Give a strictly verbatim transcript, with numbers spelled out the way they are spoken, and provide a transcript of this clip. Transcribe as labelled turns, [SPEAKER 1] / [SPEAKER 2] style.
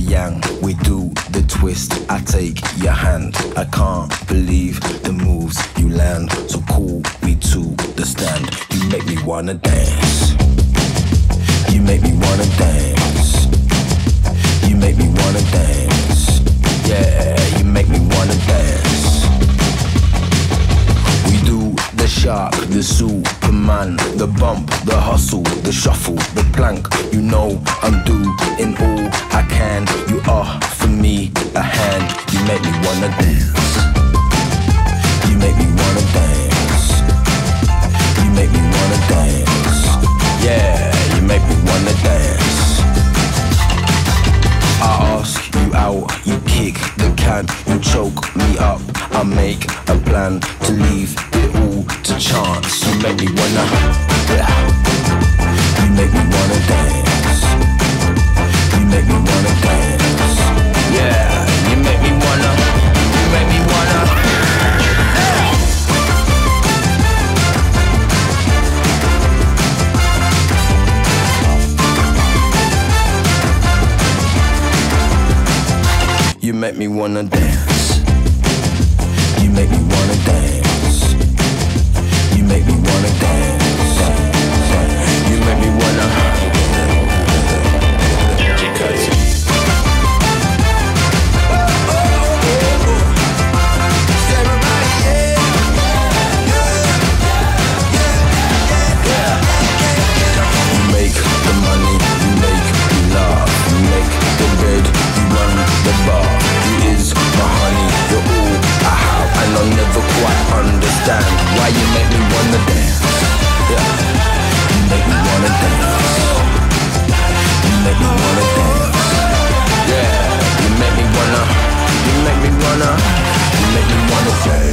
[SPEAKER 1] yang, we do the twist. I take your hand. I can't believe the moves you land. So call me to the stand. You make me wanna dance. You make me wanna dance. You make me wanna dance. Yeah, you make me wanna dance. We do the shark, the Superman, the bump, the hustle, the shuffle, the plank. You know I'm doing all I can. You are for me a hand. You make me wanna dance. You make me wanna dance. You make me wanna dance. Yeah, you make me wanna dance. I ask you out, you kick the can, you choke me up. I make a plan to leave it all to chance. You make me wanna, yeah. You make me wanna dance. You make me wanna dance. Yeah, you make me wanna, you make me wanna. You make me wanna dance. You make me wanna dance. You make me wanna dance. You make me wanna. You make the money, you make me laugh. You make the bed, you run the bar. You is my honey, you're all I have, and I'll never quite understand why you make me wanna dance. Yeah, you make me wanna dance. You make me wanna dance. Yeah, you make me wanna. You make me wanna. You make me wanna say.